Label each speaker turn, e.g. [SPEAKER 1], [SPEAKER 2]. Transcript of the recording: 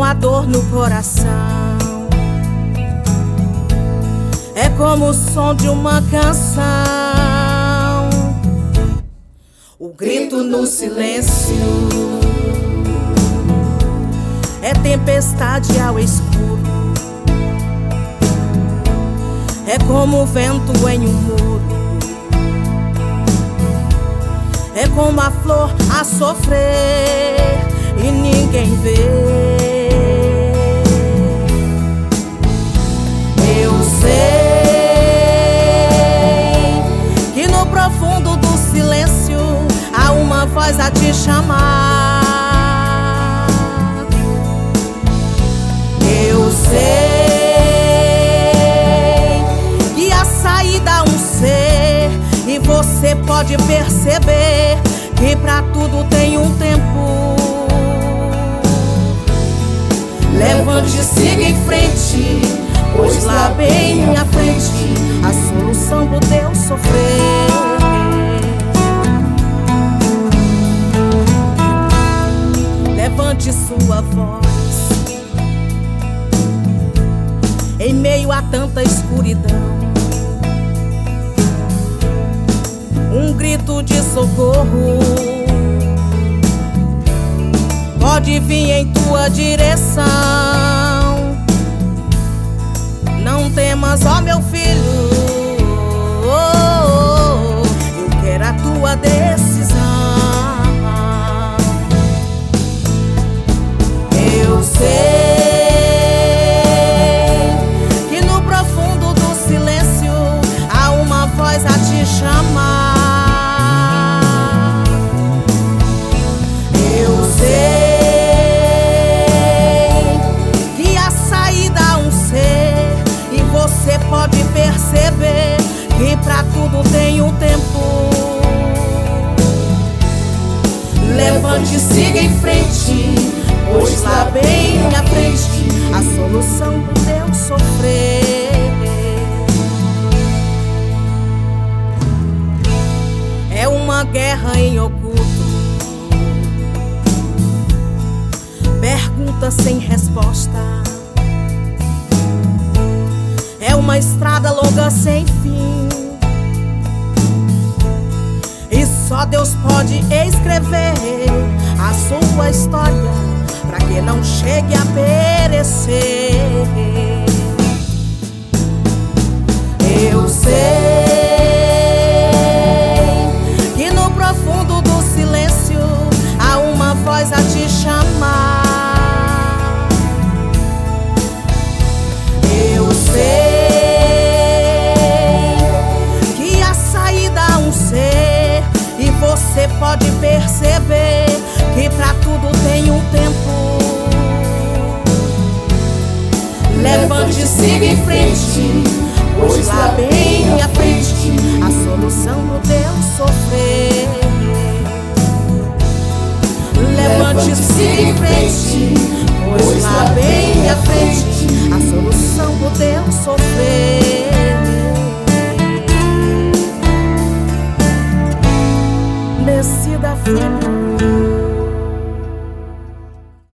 [SPEAKER 1] uma dor no coração, é como o som de uma canção, o grito no silêncio, é tempestade ao escuro, é como o vento em um muro, é como a flor a sofrer e ninguém vê. Eu sei que no profundo do silêncio há uma voz a te chamar. Eu sei que a saída há um ser, e você pode perceber que pra tudo tem um tempo. Levante e siga em frente, pois lá bem à frente a solução do teu sofrer. Levante sua voz em meio a tanta escuridão, um grito de socorro pode vir em tua direção. Não temas, ó meu filho, eu quero a tua decisão. Eu sei que no profundo do silêncio há uma voz a te chamar. Eu sei que a saída há um ser, e você pode perceber que pra tudo tem um tempo. Levante e siga em frente, pois lá bem à frente a solução do teu sofrer. É uma guerra em oculto, pergunta sem resposta, é uma estrada longa sem fim, e só Deus pode escrever a sua história pra que não chegue a perecer. Eu sei que no profundo do silêncio há uma voz a te chamar. Eu sei que a saída há um ser, e você pode perceber que pra tudo tem um tempo. Levante e siga em frente, pois lá bem à frente a solução do teu sofrer. Levante e siga em frente, pois lá bem à frente a solução do teu sofrer. Decida, filho.